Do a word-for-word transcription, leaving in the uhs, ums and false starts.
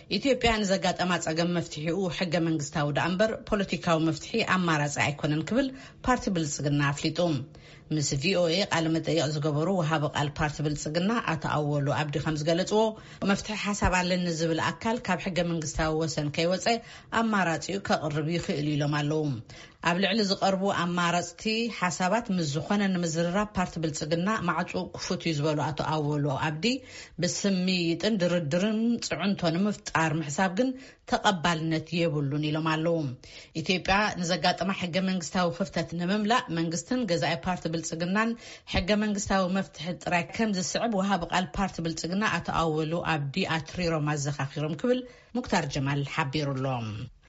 ኢትዮጵያ ንዘጋጠማ ጸገም መፍትሒኡ ሕገ መንግስታዊ ዳንበር ፖለቲካዊ መፍትሒ አማራጺ አይኮነን ክብል ፓርቲ ብልጽግና አፍሊጡ ምስ ቪኦኤ ቃለ መጠይቅ ዝገበሩ ወሃበ ቃል ፓርቲ ብልጽግና አቶ አወሉ አብዲ ከም ዝገለጽዎ መፍትሒ ሓሳብ አለን ዝብል አካል ካብ ሕገ መንግስታዊ ወሰን ከይወፀ አማራጺኡ ከቅርብ ይኽእል ኢሎም ኣለዉ ኣብ ልዕሊ ዝቀርቡ አማራጽቲ ሓሳባት ምስ ዝኾነ ንምዝርራብ ፓርቲ ብልጽግና ማዕፁ ክፉት እዩ ዝበሉ አቶ አወሉ አብዲ ብስምይጥን ድርድርን ጽዑንቶ ንምፍጣር ምሕሳብ ግን ተቀባልነት የብሉን ኢሎም ኣለዉ ኢትዮጵያ ንዘጋጠማ ሕገ መንግስታዊ ክፍተት ንምምላእ መንግስትን ገዛኢ ፓርቲ ብልጽግናን ሕገ መንግስታዊ መፍትሒ ጥራይ ከም ዝስዕብ ወሃበ ቃል ፓርቲ ብልጽግና አቶ አወሉ አብዲ አትሪሮም አዘኻኺሮም ክብል ሙክታር ጀማል ሓቢሩሎም